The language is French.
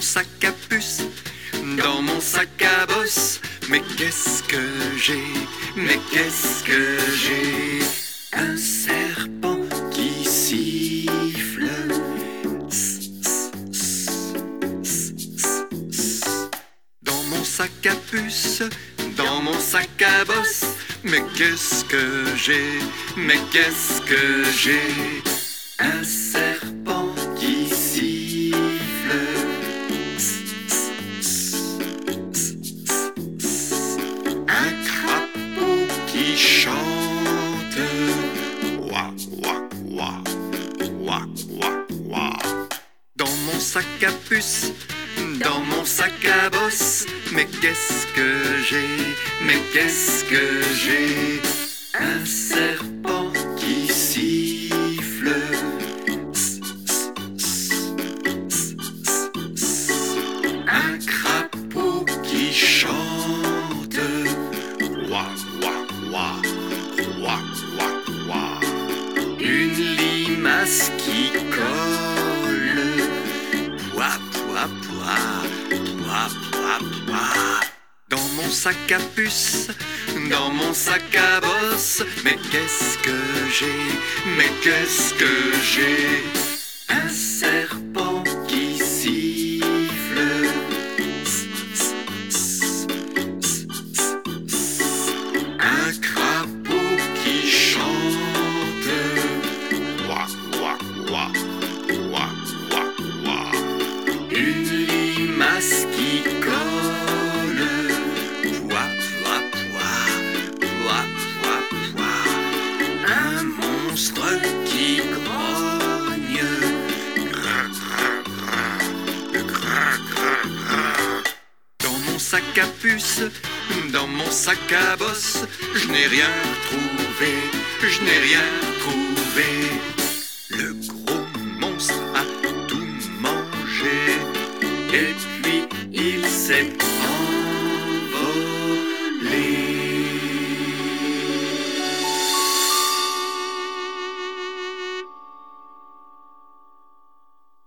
sac à puce, dans mon sac à bosse. Mais qu'est-ce que j'ai? Mais qu'est-ce que j'ai? Un serpent qui siffle. Dans mon sac à puce, dans mon sac à bosse. Mais qu'est-ce que j'ai? Mais qu'est-ce que j'ai? Un serpent qui siffle. Un crapaud qui chante. Ouah, ouah, ouah, ouah, ouah, ouah. Dans mon sac à puce, dans mon sac à bosse. Mais qu'est-ce que j'ai? Mais qu'est-ce que j'ai? Un serpent qui siffle. Un crapaud qui chante. Ouah, ouah, ouah, ouah, ouah, ouah. Une limace qui colle. Pouah, pouah, pouah, pouah, pouah, pouah. Dans mon sac à puce, dans mon sac à bosse. Mais qu'est-ce que j'ai? Mais qu'est-ce que j'ai? Un serpent qui siffle. Un crapaud qui chante. Ouah, ouah, ouah, ouah, ouah, ouah. Une limace qui colle. Pouah, pouah, pouah, pouah, pouah, pouah. Un monstre qui grogne. Grin, grin, grin, grin, grin, grin. Dans mon sac à puce, dans mon sac à bosse. Je n'ai rien trouvé, je n'ai rien trouvé. Le gros monstre a tout mangé. Et puis il s'est